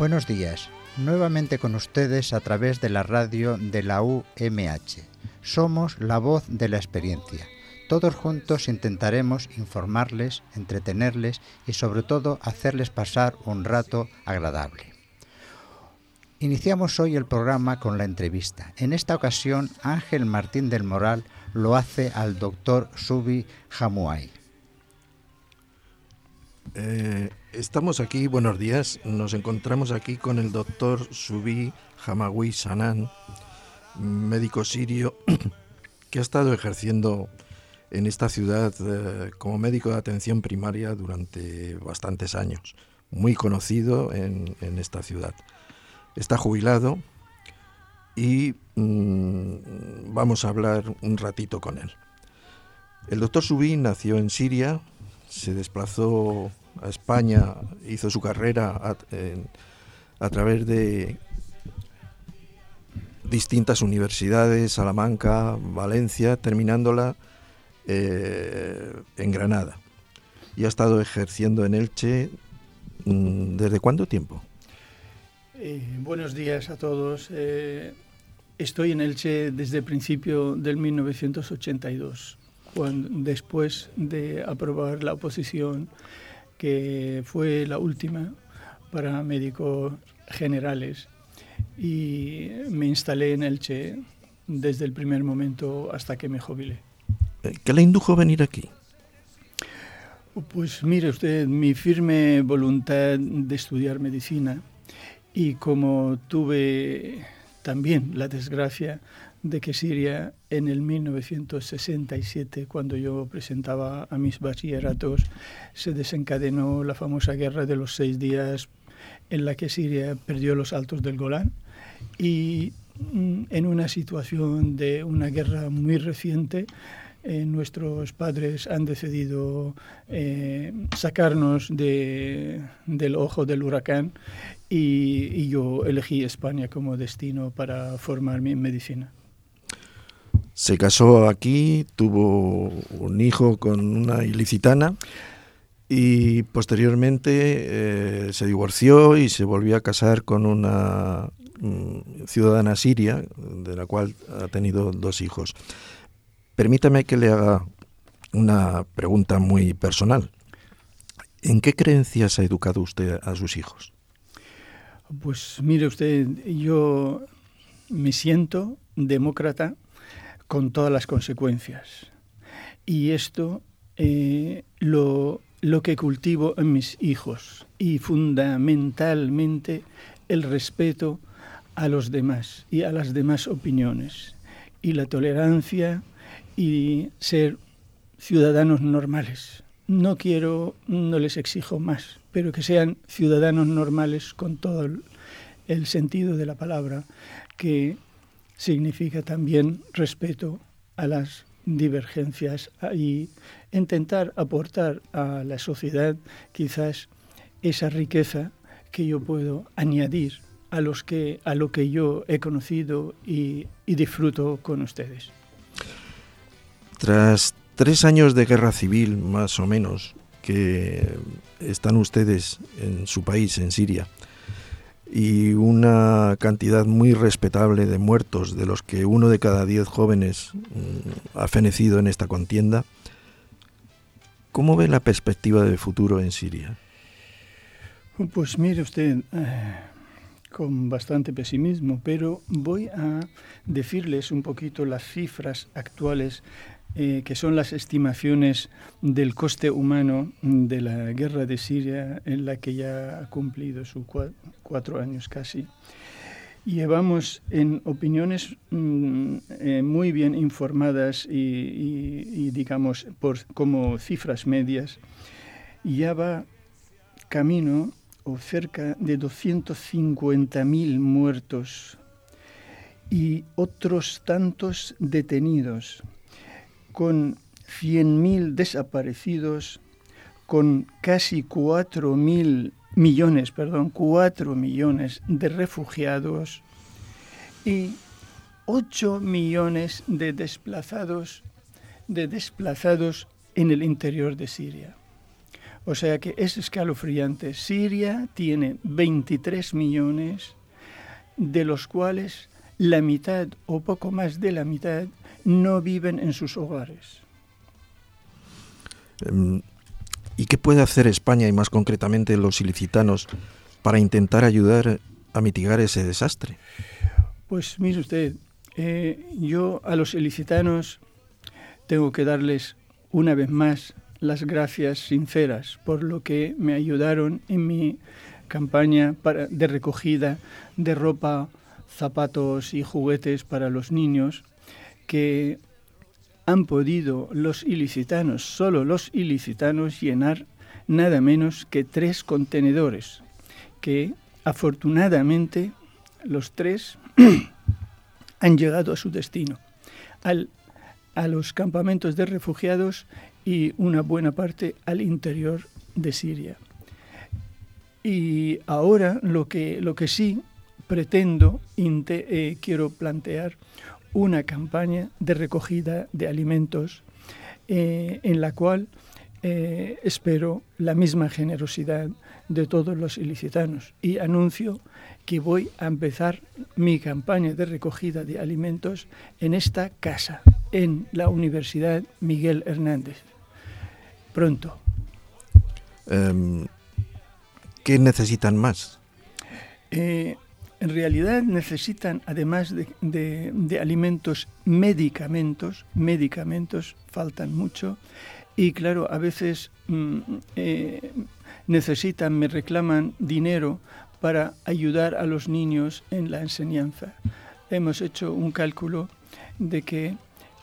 Buenos días, nuevamente con ustedes a través de la radio de la UMH. Somos la voz de la experiencia. Todos juntos intentaremos informarles, entretenerles y sobre todo hacerles pasar un rato agradable. Iniciamos hoy el programa con la entrevista. En esta ocasión, Ángel Martín del Moral lo hace al doctor Subi Hamuay. Estamos aquí, buenos días, nos encontramos aquí con el doctor Subi Hamawi Sanan, médico sirio que ha estado ejerciendo en esta ciudad como médico de atención primaria durante bastantes años, muy conocido en esta ciudad. Está jubilado y vamos a hablar un ratito con él. El doctor Subi nació en Siria, se desplazó a España, hizo su carrera a través de distintas universidades, Salamanca, Valencia, terminándola en Granada. Y ha estado ejerciendo en Elche, ¿desde cuánto tiempo? Buenos días a todos. Estoy en Elche desde el principio del 1982, después de aprobar la oposición, que fue la última para médicos generales, y me instalé en Elche desde el primer momento hasta que me jubilé. ¿Qué le indujo a venir aquí? Pues mire usted, mi firme voluntad de estudiar medicina, y como tuve también la desgracia de que Siria en el 1967, cuando yo presentaba a mis bachilleratos, se desencadenó la famosa guerra de los 6 días en la que Siria perdió los Altos del Golán, y en una situación de una guerra muy reciente, nuestros padres han decidido sacarnos del ojo del huracán, y yo elegí España como destino para formarme en medicina. Se casó aquí, tuvo un hijo con una ilicitana y posteriormente se divorció y se volvió a casar con una ciudadana siria, de la cual ha tenido 2 hijos. Permítame que le haga una pregunta muy personal. ¿En qué creencias ha educado usted a sus hijos? Pues mire usted, yo me siento demócrata con todas las consecuencias. Y esto lo que cultivo en mis hijos, y fundamentalmente el respeto a los demás y a las demás opiniones, y la tolerancia y ser ciudadanos normales. No les exijo más, pero que sean ciudadanos normales con todo el sentido de la palabra, que significa también respeto a las divergencias y intentar aportar a la sociedad quizás esa riqueza que yo puedo añadir a lo que yo he conocido y disfruto con ustedes. Tras 3 años de guerra civil, más o menos, que están ustedes en su país, en Siria, y una cantidad muy respetable de muertos, de los que 1 de cada 10 jóvenes ha fenecido en esta contienda, ¿cómo ve la perspectiva de futuro en Siria? Pues mire usted, con bastante pesimismo, pero voy a decirles un poquito las cifras actuales, que son las estimaciones del coste humano de la guerra de Siria, en la que ya ha cumplido sus 4 años casi. Llevamos en opiniones muy bien informadas y digamos, como cifras medias, ya va camino o cerca de 250.000 muertos y otros tantos detenidos, con 100.000 desaparecidos, con casi 4 millones de refugiados y 8 millones de desplazados en el interior de Siria. O sea que es escalofriante. Siria tiene 23 millones, de los cuales la mitad o poco más de la mitad no viven en sus hogares. ¿Y qué puede hacer España y más concretamente los ilicitanos para intentar ayudar a mitigar ese desastre? Pues mire usted, yo a los ilicitanos tengo que darles una vez más las gracias sinceras por lo que me ayudaron en mi campaña de recogida de ropa, zapatos y juguetes para los niños, que han podido los ilicitanos, solo los ilicitanos, llenar nada menos que 3 contenedores, que afortunadamente los 3 han llegado a su destino, a los campamentos de refugiados y una buena parte al interior de Siria. Y ahora lo que sí pretendo, quiero plantear una campaña de recogida de alimentos en la cual espero la misma generosidad de todos los ilicitanos, y anuncio que voy a empezar mi campaña de recogida de alimentos en esta casa, en la Universidad Miguel Hernández. Pronto. ¿Qué necesitan más? En realidad necesitan, además de alimentos, medicamentos faltan mucho, y claro, a veces me reclaman dinero para ayudar a los niños en la enseñanza. Hemos hecho un cálculo de que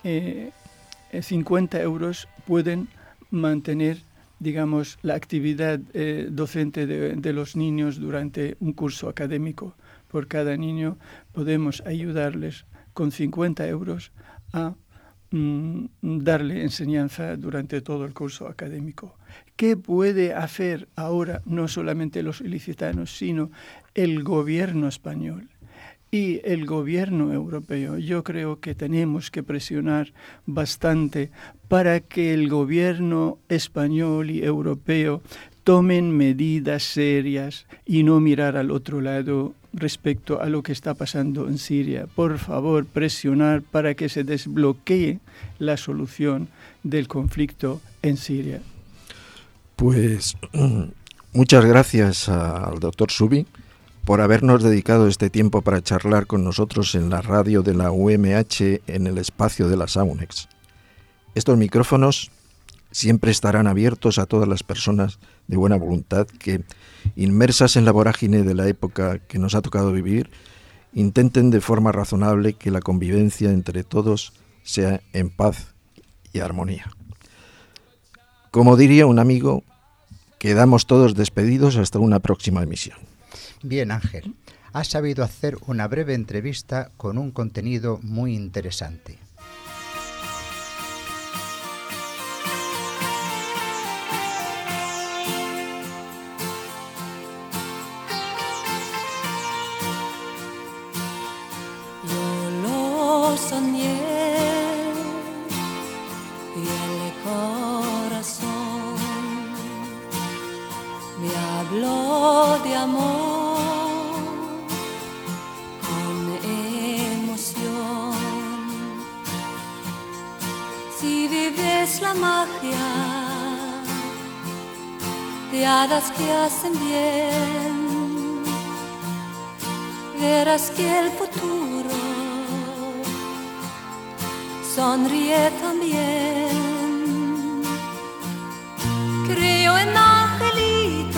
50 euros pueden mantener, digamos, la actividad docente de los niños durante un curso académico. Por cada niño podemos ayudarles con 50 euros a darle enseñanza durante todo el curso académico. ¿Qué puede hacer ahora no solamente los ilicitanos, sino el gobierno español y el gobierno europeo? Yo creo que tenemos que presionar bastante para que el gobierno español y europeo tomen medidas serias y no mirar al otro lado respecto a lo que está pasando en Siria. Por favor, presionar para que se desbloquee la solución del conflicto en Siria. Pues muchas gracias al doctor Subi por habernos dedicado este tiempo para charlar con nosotros en la radio de la UMH en el espacio de la SAUNEX. Estos micrófonos siempre estarán abiertos a todas las personas de buena voluntad que, inmersas en la vorágine de la época que nos ha tocado vivir, intenten de forma razonable que la convivencia entre todos sea en paz y armonía. Como diría un amigo, quedamos todos despedidos hasta una próxima emisión. Bien, Ángel, has sabido hacer una breve entrevista con un contenido muy interesante. De hadas que hacen bien, verás que el futuro sonríe también. Creo en angelitos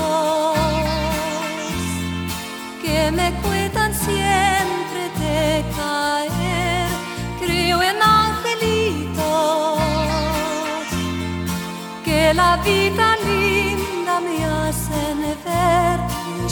que me cuidan siempre de caer. Creo en angelitos que la vida linda me hacen ver y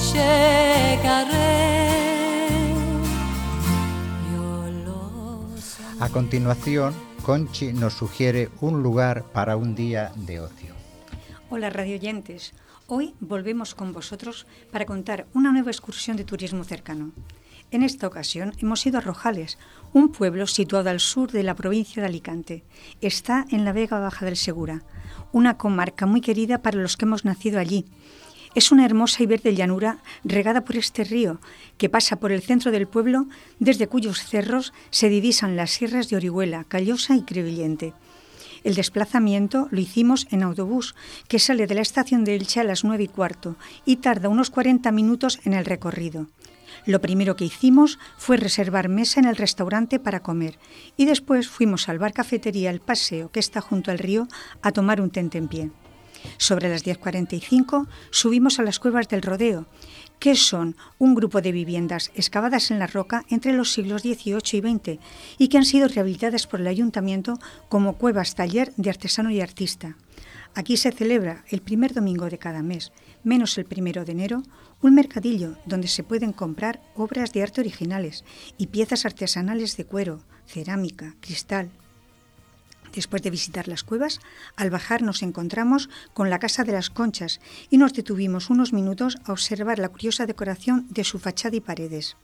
llegaré. Yo lo sé. A continuación, Conchi nos sugiere un lugar para un día de ocio. Hola radioyentes, hoy volvemos con vosotros para contar una nueva excursión de turismo cercano. En esta ocasión hemos ido a Rojales, un pueblo situado al sur de la provincia de Alicante. Está en la Vega Baja del Segura, una comarca muy querida para los que hemos nacido allí. Es una hermosa y verde llanura regada por este río que pasa por el centro del pueblo, desde cuyos cerros se divisan las sierras de Orihuela, Callosa y Crevillente. El desplazamiento lo hicimos en autobús, que sale de la estación de Elche a las 9:15 y tarda unos 40 minutos en el recorrido. Lo primero que hicimos fue reservar mesa en el restaurante para comer y después fuimos al bar cafetería El Paseo, que está junto al río, a tomar un tentempié. Sobre las 10:45 subimos a las Cuevas del Rodeo, que son un grupo de viviendas excavadas en la roca entre los siglos XVIII y XX y que han sido rehabilitadas por el ayuntamiento como cuevas taller de artesano y artista. Aquí se celebra el primer domingo de cada mes, menos el 1 de enero, un mercadillo donde se pueden comprar obras de arte originales y piezas artesanales de cuero, cerámica, cristal. Después de visitar las cuevas, al bajar nos encontramos con la Casa de las Conchas y nos detuvimos unos minutos a observar la curiosa decoración de su fachada y paredes.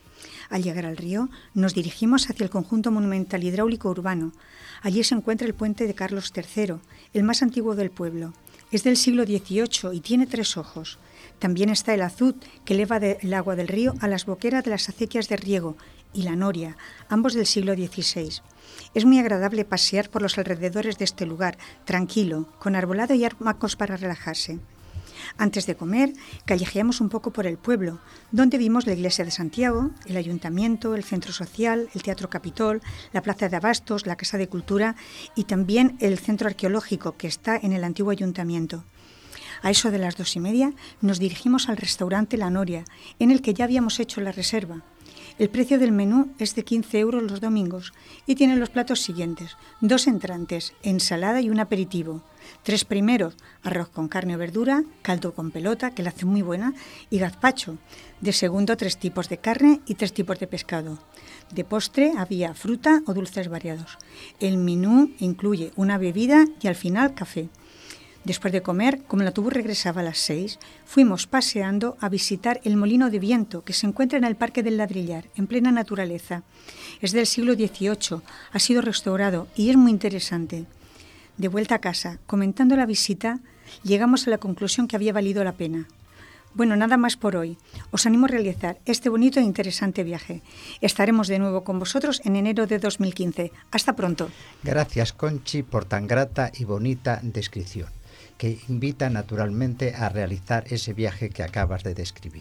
Al llegar al río, nos dirigimos hacia el conjunto monumental hidráulico urbano. Allí se encuentra el puente de Carlos III, el más antiguo del pueblo. Es del siglo XVIII y tiene 3 ojos. También está el azud, que eleva el agua del río a las boqueras de las acequias de riego, y la noria, ambos del siglo XVI. Es muy agradable pasear por los alrededores de este lugar, tranquilo, con arbolado y hamacos para relajarse. Antes de comer, callejeamos un poco por el pueblo, donde vimos la iglesia de Santiago, el ayuntamiento, el centro social, el Teatro Capitol, la plaza de abastos, la Casa de Cultura y también el centro arqueológico que está en el antiguo ayuntamiento. A eso de las 2:30 nos dirigimos al restaurante La Noria, en el que ya habíamos hecho la reserva. El precio del menú es de 15 euros los domingos y tiene los platos siguientes: 2 entrantes, ensalada y un aperitivo. 3 primeros, arroz con carne o verdura, caldo con pelota, que la hace muy buena, y gazpacho. De segundo, 3 tipos de carne y 3 tipos de pescado. De postre había fruta o dulces variados. El menú incluye una bebida y al final café. Después de comer, como el autobús regresaba a las 6, fuimos paseando a visitar el Molino de Viento, que se encuentra en el Parque del Ladrillar, en plena naturaleza. Es del siglo XVIII, ha sido restaurado y es muy interesante. De vuelta a casa, comentando la visita, llegamos a la conclusión que había valido la pena. Bueno, nada más por hoy. Os animo a realizar este bonito e interesante viaje. Estaremos de nuevo con vosotros en enero de 2015. Hasta pronto. Gracias, Conchi, por tan grata y bonita descripción, que invita naturalmente a realizar ese viaje que acabas de describir.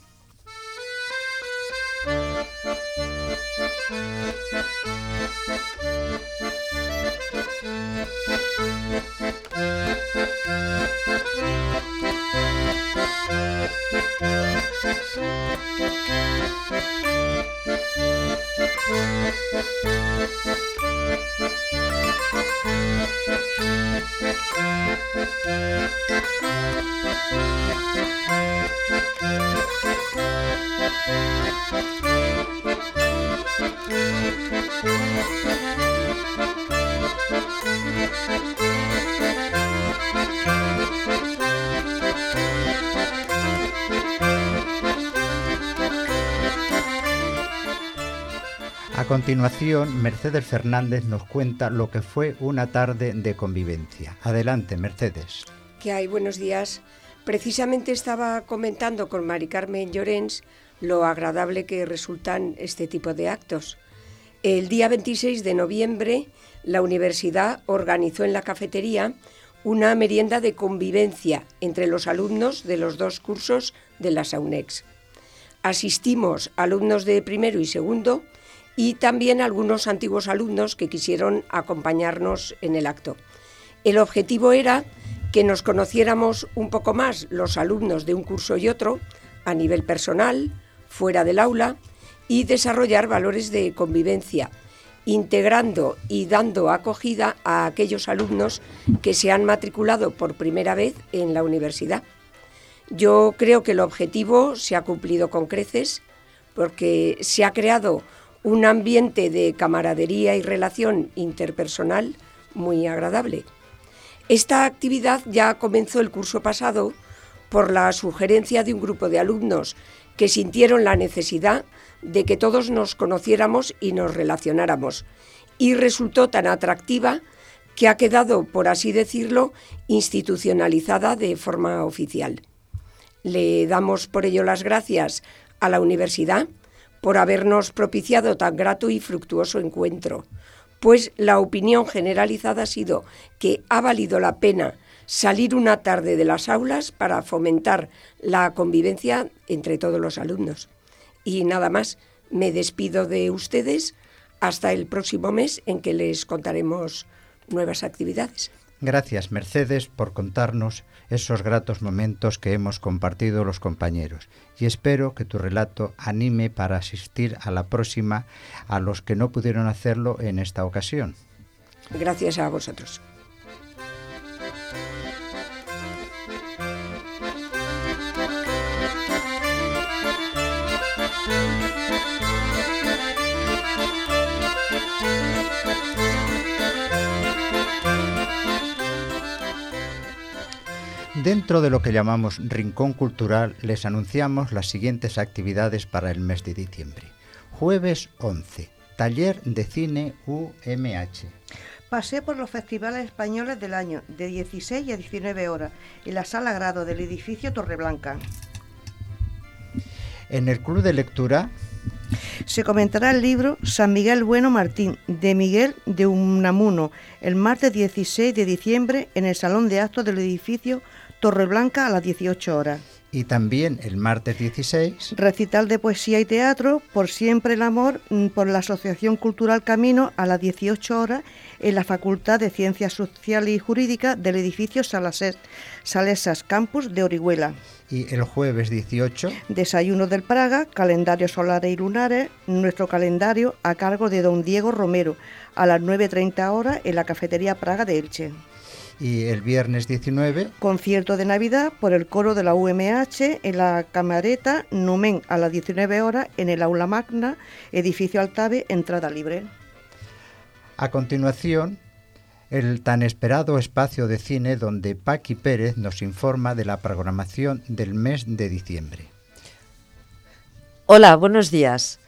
A continuación, Mercedes Fernández nos cuenta lo que fue una tarde de convivencia. Adelante, Mercedes. ¿Qué hay? Buenos días. Precisamente estaba comentando con Mari Carmen Llorens lo agradable que resultan este tipo de actos. El día 26 de noviembre, la universidad organizó en la cafetería una merienda de convivencia entre los alumnos de los 2 cursos de la SAUNEX. Asistimos alumnos de primero y segundo y también algunos antiguos alumnos que quisieron acompañarnos en el acto. El objetivo era que nos conociéramos un poco más los alumnos de un curso y otro, a nivel personal, fuera del aula, y desarrollar valores de convivencia, integrando y dando acogida a aquellos alumnos que se han matriculado por primera vez en la universidad. Yo creo que el objetivo se ha cumplido con creces, porque se ha creado un ambiente de camaradería y relación interpersonal muy agradable. Esta actividad ya comenzó el curso pasado por la sugerencia de un grupo de alumnos que sintieron la necesidad de que todos nos conociéramos y nos relacionáramos, y resultó tan atractiva que ha quedado, por así decirlo, institucionalizada de forma oficial. Le damos por ello las gracias a la universidad por habernos propiciado tan grato y fructuoso encuentro, pues la opinión generalizada ha sido que ha valido la pena salir una tarde de las aulas para fomentar la convivencia entre todos los alumnos. Y nada más, me despido de ustedes hasta el próximo mes en que les contaremos nuevas actividades. Gracias, Mercedes, por contarnos esos gratos momentos que hemos compartido los compañeros, y espero que tu relato anime para asistir a la próxima a los que no pudieron hacerlo en esta ocasión. Gracias a vosotros. Dentro de lo que llamamos Rincón Cultural, les anunciamos las siguientes actividades para el mes de diciembre. Jueves 11, taller de cine UMH. Paseo por los festivales españoles del año, de 16 a 19 horas, en la Sala Grado del edificio Torreblanca. En el Club de Lectura se comentará el libro San Miguel Bueno Martín, de Miguel de Unamuno, el martes 16 de diciembre en el Salón de Actos del edificio Torreblanca a las 18 horas. Y también el martes 16... recital de poesía y teatro, Por siempre el amor, por la Asociación Cultural Camino a las 18 horas en la Facultad de Ciencias Sociales y Jurídicas del edificio Salesas Campus de Orihuela. Y el jueves 18... desayuno del Praga, calendarios solares y lunares, nuestro calendario a cargo de don Diego Romero, a las 9:30 horas en la Cafetería Praga de Elche. Y el viernes 19... concierto de Navidad por el coro de la UMH en la Camareta Numen a las 19 horas en el Aula Magna, edificio Altave, entrada libre. A continuación, el tan esperado espacio de cine donde Paqui Pérez nos informa de la programación del mes de diciembre. Hola, buenos días.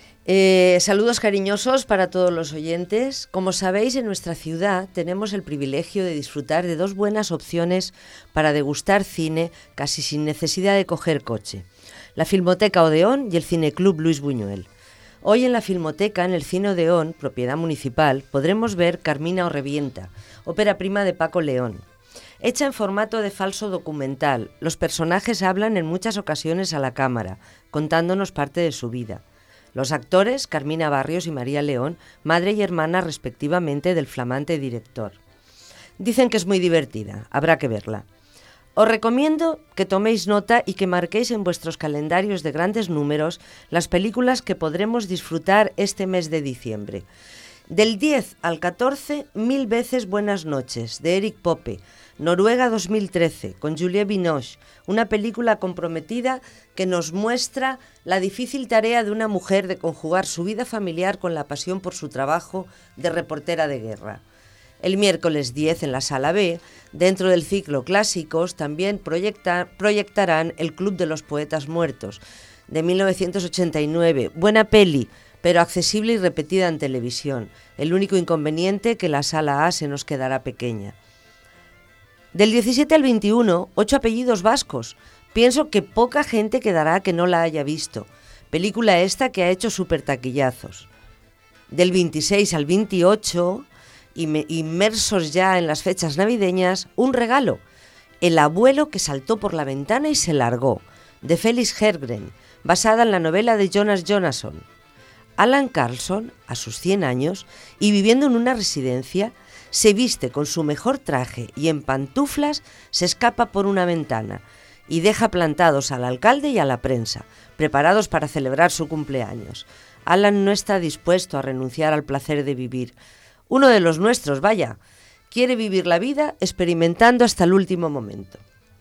Saludos cariñosos para todos los oyentes. Como sabéis, en nuestra ciudad tenemos el privilegio de disfrutar de dos buenas opciones para degustar cine casi sin necesidad de coger coche: la Filmoteca Odeón y el Cineclub Luis Buñuel. Hoy en la Filmoteca, en el Cine Odeón, propiedad municipal, podremos ver Carmina o Revienta, ópera prima de Paco León. Hecha en formato de falso documental, los personajes hablan en muchas ocasiones a la cámara, contándonos parte de su vida. Los actores, Carmina Barrios y María León, madre y hermana respectivamente del flamante director. Dicen que es muy divertida, habrá que verla. Os recomiendo que toméis nota y que marquéis en vuestros calendarios de grandes números las películas que podremos disfrutar este mes de diciembre. Del 10 al 14, 1000 veces buenas noches, de Eric Pope, Noruega 2013, con Juliette Binoche, una película comprometida que nos muestra la difícil tarea de una mujer de conjugar su vida familiar con la pasión por su trabajo de reportera de guerra. El miércoles 10 en la Sala B, dentro del ciclo Clásicos, también proyectarán El Club de los Poetas Muertos, de 1989, buena peli, pero accesible y repetida en televisión. El único inconveniente que la Sala A se nos quedará pequeña. Del 17 al 21, 8 apellidos vascos. Pienso que poca gente quedará que no la haya visto. Película esta que ha hecho súper taquillazos. Del 26 al 28, inmersos ya en las fechas navideñas, Un regalo. El abuelo que saltó por la ventana y se largó, de Felix Herngren, basada en la novela de Jonas Jonasson. Alan Carlson, a sus 100 años, y viviendo en una residencia, se viste con su mejor traje y en pantuflas se escapa por una ventana y deja plantados al alcalde y a la prensa, preparados para celebrar su cumpleaños. Alan no está dispuesto a renunciar al placer de vivir. Uno de los nuestros, vaya, quiere vivir la vida experimentando hasta el último momento.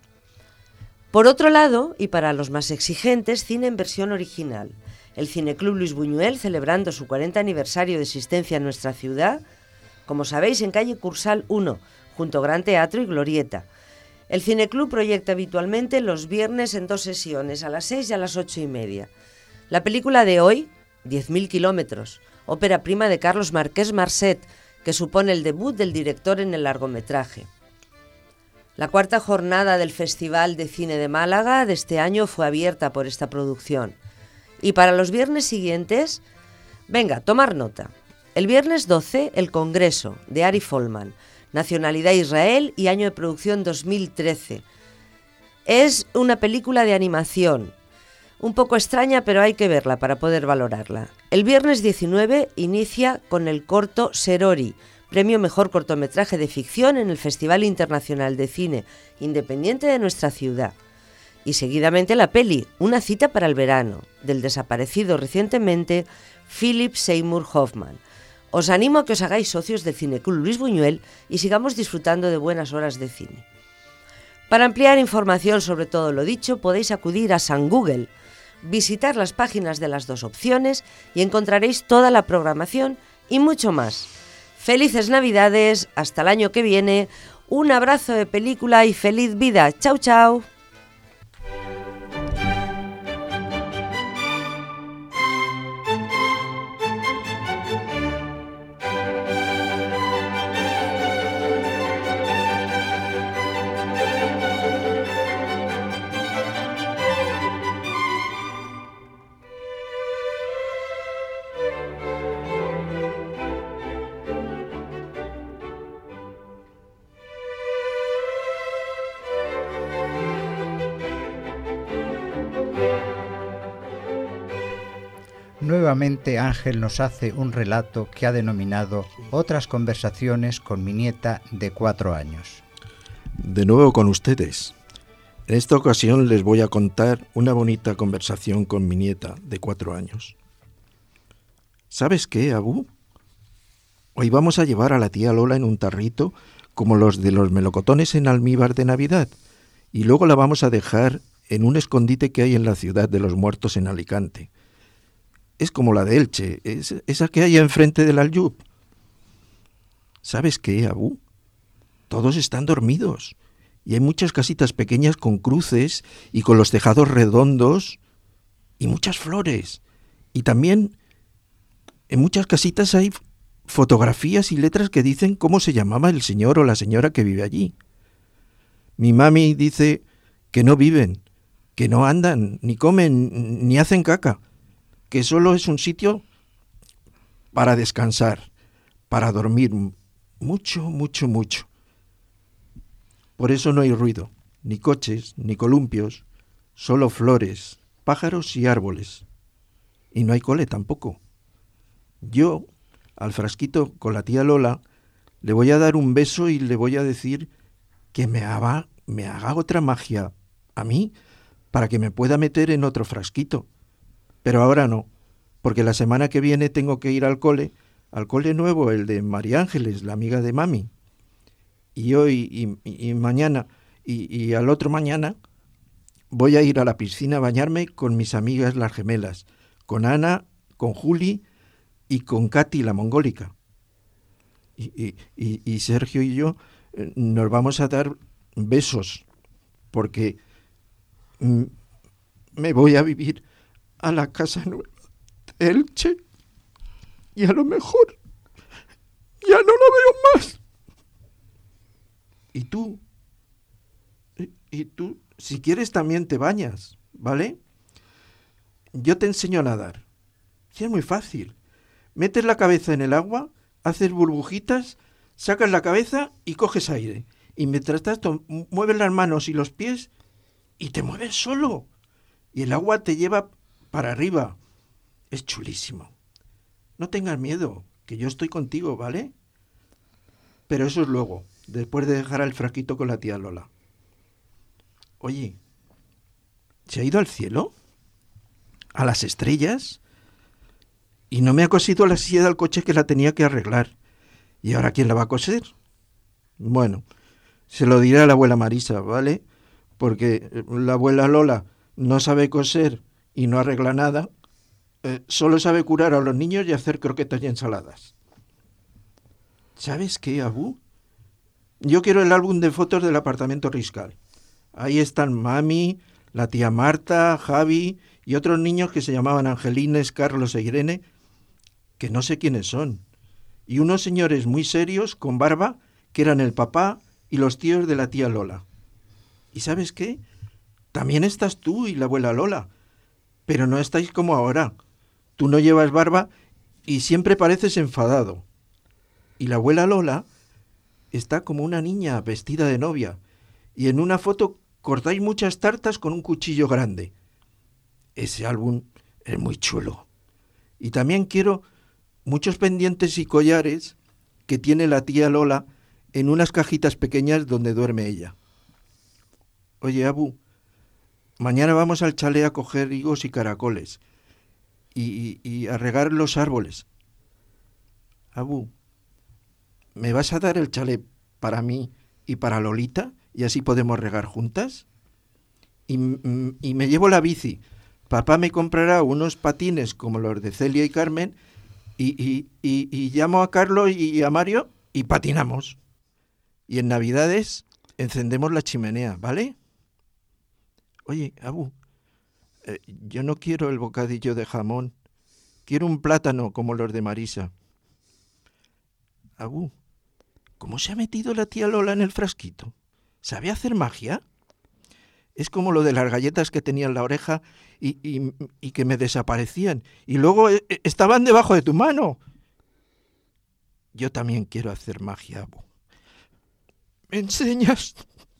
Por otro lado, y para los más exigentes, cine en versión original. El Cineclub Luis Buñuel, celebrando su 40 aniversario de existencia en nuestra ciudad, como sabéis, en calle Cursal 1, junto a Gran Teatro y Glorieta. El Cineclub proyecta habitualmente los viernes en 2 sesiones, a las 6 y a las 8:30. La película de hoy, 10.000 kilómetros, ópera prima de Carlos Marqués Marcet, que supone el debut del director en el largometraje. La cuarta jornada del Festival de Cine de Málaga de este año fue abierta por esta producción. Y para los viernes siguientes, venga, tomar nota. El viernes 12, el Congreso, de Ari Folman, nacionalidad Israel y año de producción 2013. Es una película de animación, un poco extraña, pero hay que verla para poder valorarla. El viernes 19 inicia con el corto Serori, premio Mejor Cortometraje de Ficción en el Festival Internacional de Cine Independiente de nuestra ciudad. Y seguidamente la peli, Una cita para el verano, del desaparecido recientemente Philip Seymour Hoffman. Os animo a que os hagáis socios del Cineclub Luis Buñuel y sigamos disfrutando de buenas horas de cine. Para ampliar información sobre todo lo dicho, podéis acudir a San Google, visitar las páginas de las dos opciones y encontraréis toda la programación y mucho más. Felices Navidades, hasta el año que viene, un abrazo de película y feliz vida. Chao, chao. Nuevamente Ángel nos hace un relato que ha denominado Otras conversaciones con mi nieta de 4 años. De nuevo con ustedes. En esta ocasión les voy a contar una bonita conversación con mi nieta de 4 años. ¿Sabes qué, Abu? Hoy vamos a llevar a la tía Lola en un tarrito como los de los melocotones en almíbar de Navidad y luego la vamos a dejar en un escondite que hay en la ciudad de los muertos en Alicante. Es como la de Elche, esa que hay enfrente del Aljub. ¿Sabes qué, Abu? Todos están dormidos y hay muchas casitas pequeñas con cruces y con los tejados redondos y muchas flores. Y también en muchas casitas hay fotografías y letras que dicen cómo se llamaba el señor o la señora que vive allí. Mi mami dice que no viven, que no andan, ni comen, ni hacen caca, que solo es un sitio para descansar, para dormir mucho, mucho, mucho. Por eso no hay ruido, ni coches, ni columpios, solo flores, pájaros y árboles. Y no hay cole tampoco. Yo, al frasquito con la tía Lola, le voy a dar un beso y le voy a decir que me haga otra magia a mí para que me pueda meter en otro frasquito. Pero ahora no, porque la semana que viene tengo que ir al cole nuevo, el de María Ángeles, la amiga de mami. Y hoy y mañana y al otro mañana voy a ir a la piscina a bañarme con mis amigas las gemelas, con Ana, con Juli y con Katy, la mongólica. Y Sergio y yo nos vamos a dar besos, porque me voy a vivir a la casa nueva de Elche y a lo mejor ya no lo veo más. Y tú, si quieres también te bañas, ¿vale? Yo te enseño a nadar. Sí, es muy fácil. Metes la cabeza en el agua, haces burbujitas, sacas la cabeza y coges aire. Y mientras tanto mueves las manos y los pies y te mueves solo. Y el agua te lleva para arriba. Es chulísimo. No tengas miedo, que yo estoy contigo, ¿vale? Pero eso es luego, después de dejar el frasquito con la tía Lola. Oye, ¿se ha ido al cielo? ¿A las estrellas? Y no me ha cosido la silla del coche que la tenía que arreglar. ¿Y ahora quién la va a coser? Bueno, se lo diré a la abuela Marisa, ¿vale? Porque la abuela Lola no sabe coser y no arregla nada. Solo sabe curar a los niños y hacer croquetas y ensaladas. ¿Sabes qué, Abu? Yo quiero el álbum de fotos del apartamento Riscal. Ahí están Mami, la tía Marta, Javi y otros niños que se llamaban Angelines, Carlos e Irene, que no sé quiénes son. y unos señores muy serios con barba que eran el papá y los tíos de la tía Lola. ¿Y sabes qué? También estás tú y la abuela Lola, pero no estáis como ahora. Tú no llevas barba y siempre pareces enfadado. Y la abuela Lola está como una niña vestida de novia, y en una foto cortáis muchas tartas con un cuchillo grande. Ese álbum es muy chulo. Y también quiero muchos pendientes y collares que tiene la tía Lola en unas cajitas pequeñas donde duerme ella. Oye, Abu, mañana vamos al chalet a coger higos y caracoles y a regar los árboles. Abu, ¿me vas a dar el chalet para mí y para Lolita y así podemos regar juntas? Y me llevo la bici. Papá me comprará unos patines como los de Celia y Carmen y llamo a Carlos y a Mario y patinamos. Y en Navidades encendemos la chimenea, ¿vale? Oye, Abu, yo no quiero el bocadillo de jamón. Quiero un plátano como los de Marisa. Abu, ¿cómo se ha metido la tía Lola en el frasquito? ¿Sabe hacer magia? Es como lo de las galletas que tenía en la oreja y que me desaparecían. Y luego estaban debajo de tu mano. Yo también quiero hacer magia, Abu. ¿Me enseñas?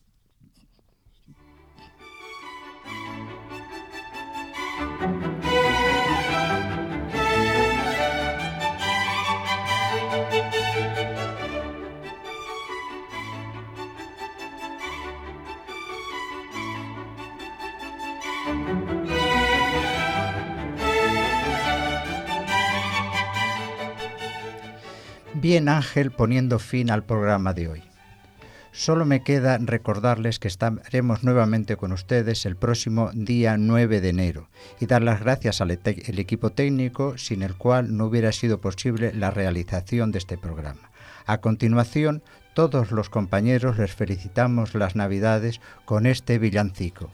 Bien, Ángel, poniendo fin al programa de hoy. Solo me queda recordarles que estaremos nuevamente con ustedes el próximo día 9 de enero y dar las gracias al equipo técnico sin el cual no hubiera sido posible la realización de este programa. A continuación, todos los compañeros les felicitamos las Navidades con este villancico.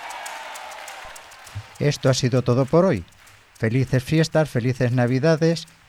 Esto ha sido todo por hoy. Felices fiestas, felices Navidades